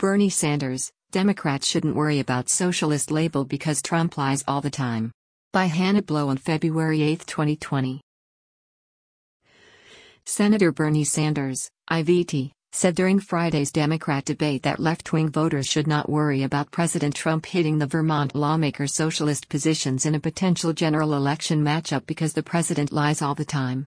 Bernie Sanders, Democrats shouldn't worry about socialist label because Trump lies all the time. By Hannah Blow on February 8, 2020. Senator Bernie Sanders, IVT, said during Friday's Democrat debate that left-wing voters should not worry about President Trump hitting the Vermont lawmaker's socialist positions in a potential general election matchup because the president lies all the time.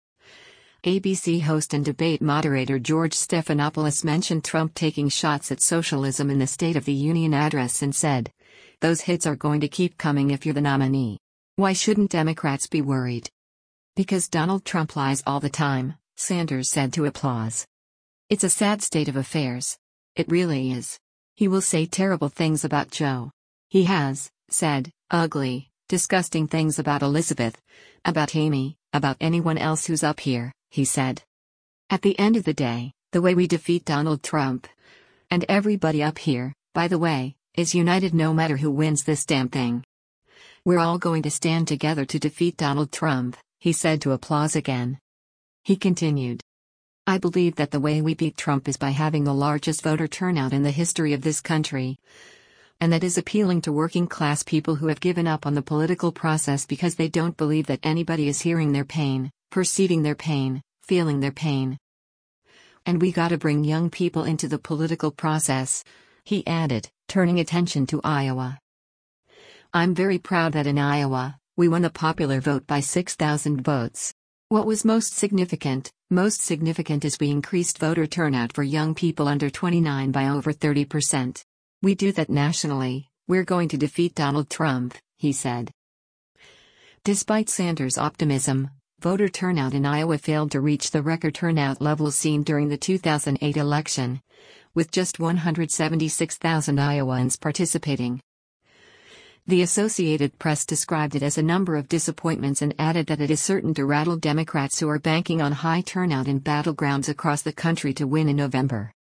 ABC host and debate moderator George Stephanopoulos mentioned Trump taking shots at socialism in the State of the Union address and said, "Those hits are going to keep coming if you're the nominee. Why shouldn't Democrats be worried? Because Donald Trump lies all the time," Sanders said to Applause. "It's a sad state of affairs. It really is. He will say terrible things about Joe. He has said ugly, disgusting things about Elizabeth, about Amy, about anyone else who's up here," he said. "At the end of the day, the way we defeat Donald Trump, and everybody up here, by the way, is united no matter who wins this damn thing. We're all going to stand together to defeat Donald Trump," he said to Applause again. He continued, "I believe that the way we beat Trump is by having the largest voter turnout in the history of this country. And that is appealing to working-class people who have given up on the political process because they don't believe that anybody is hearing their pain, perceiving their pain, feeling their pain. And we gotta bring young people into the political process," he added, turning attention to Iowa. "I'm very proud that in Iowa, we won the popular vote by 6,000 votes. What was most significant is we increased voter turnout for young people under 29 by over 30%. We do that nationally, we're going to defeat Donald Trump," he said. Despite Sanders' optimism, voter turnout in Iowa failed to reach the record turnout levels seen during the 2008 election, with just 176,000 Iowans participating. The Associated Press described it as a number of disappointments and added that it is certain to rattle Democrats who are banking on high turnout in battlegrounds across the country to win in November.